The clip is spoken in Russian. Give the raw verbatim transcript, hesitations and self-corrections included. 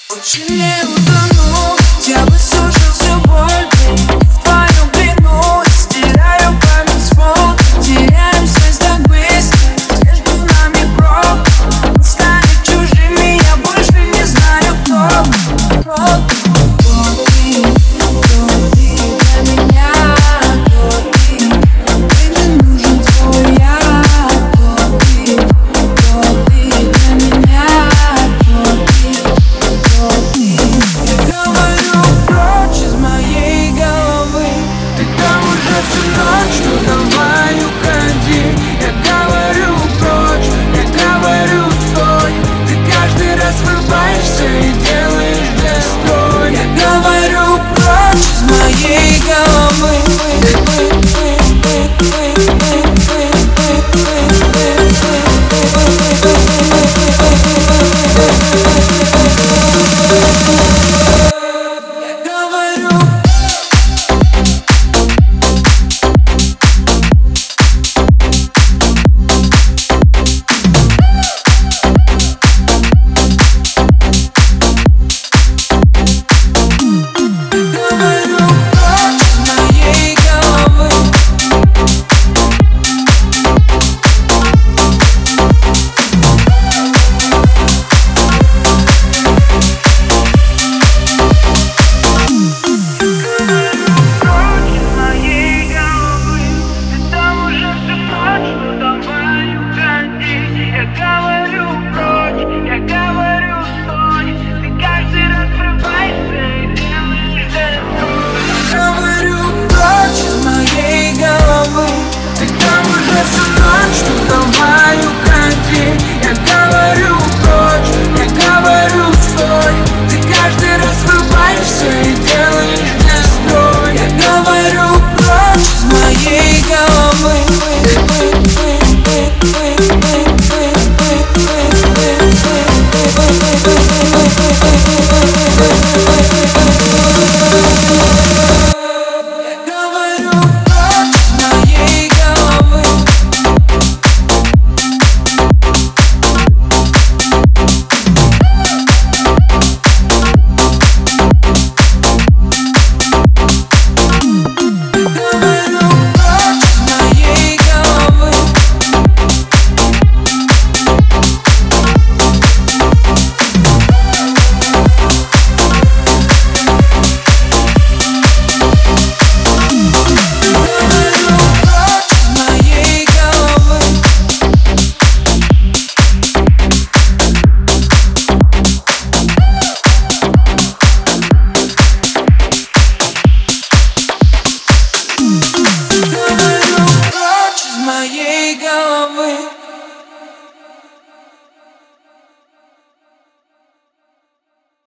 Очень не утону, я высушил всю боль, baby. В твоем плену стираю память с фото. Теряем связь так быстро, между нами пробка. Мы стали чужими, я больше не знаю, кто, кто ты, кто ты для меня, кто ты. Baby, нужен твой я. Кто ты, кто ты для меня, кто ты, кто ты. Я говорю прочь из моей головы. Ты там уже всю ночь, ну давай уходи. Я говорю прочь, я говорю стой. Ты каждый раз врубаешься и делаешь destroy. Я говорю прочь из моей головы. We'll be right back.